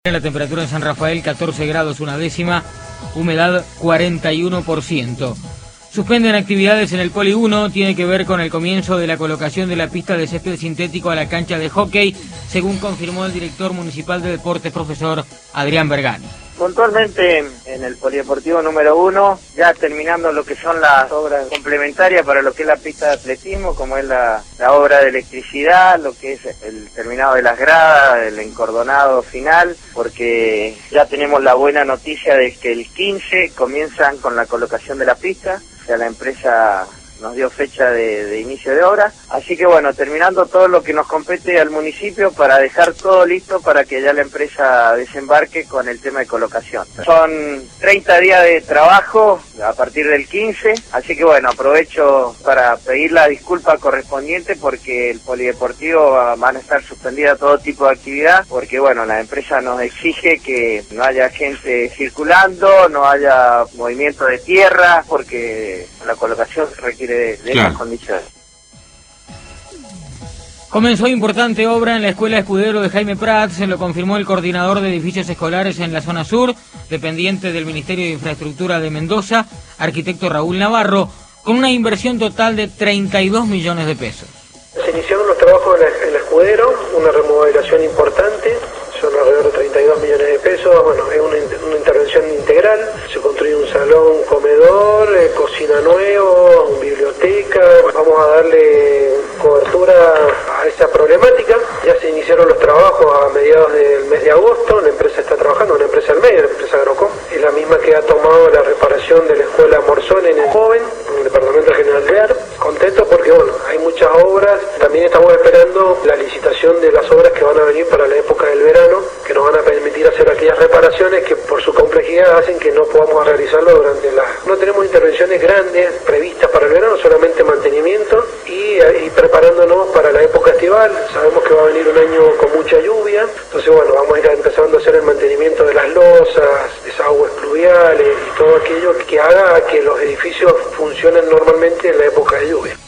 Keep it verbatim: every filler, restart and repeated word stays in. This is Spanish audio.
La temperatura en San Rafael catorce grados una décima, humedad cuarenta y uno por ciento. Suspenden actividades en el Poli uno, tiene que ver con el comienzo de la colocación de la pista de césped sintético a la cancha de hockey, según confirmó el director municipal de deportes, profesor Adrián Bergani. Puntualmente en el polideportivo número uno, ya terminando lo que son las obras complementarias para lo que es la pista de atletismo, como es la, la obra de electricidad, lo que es el terminado de las gradas, el encordonado final, porque ya tenemos la buena noticia de que el quince comienzan con la colocación de la pista, o sea, la empresa nos dio fecha de, de inicio de obra, así que bueno, terminando todo lo que nos compete al municipio para dejar todo listo para que ya la empresa desembarque con el tema de colocación. Son treinta días de trabajo a partir del quince, así que bueno, aprovecho para pedir la disculpa correspondiente porque el polideportivo van a estar suspendida todo tipo de actividad, porque bueno, la empresa nos exige que no haya gente circulando, no haya movimiento de tierra, porque la colocación requiere de, de claro. esas condiciones. Comenzó importante obra en la Escuela Escudero de Jaime Prats, se lo confirmó el coordinador de edificios escolares en la zona sur, dependiente del Ministerio de Infraestructura de Mendoza, arquitecto Raúl Navarro, con una inversión total de treinta y dos millones de pesos. Se iniciaron los trabajos en la, en la Escudero, una remodelación importante, son alrededor de treinta y dos millones de pesos, bueno, es una, una intervención integral, se construye un salón, comedor, eh, cocina nuevo, biblioteca, vamos a darle cobertura a esa problemática. Ya se iniciaron los trabajos a mediados del mes de agosto, la empresa está trabajando, una empresa del medio, la empresa Agrocom, es la misma que ha tomado la reparación de la escuela Morzón en el Joven, en el departamento General Bear. Contento porque bueno, hay muchas obras, también estamos esperando la licitación de las obras que van a venir para la época del verano, que nos van a permitir hacer aquellas reparaciones que por su complejidad hacen que no podamos realizarlo durante la... No tenemos intervenciones grandes previstas para el verano, solamente mantenimiento y, y preparándonos para la época estival. Sabemos que va a venir un año con mucha lluvia, entonces bueno, vamos a ir empezando a hacer el mantenimiento de las losas, desagües pluviales y todo aquello que haga que los edificios funcionen normalmente en la época de lluvia.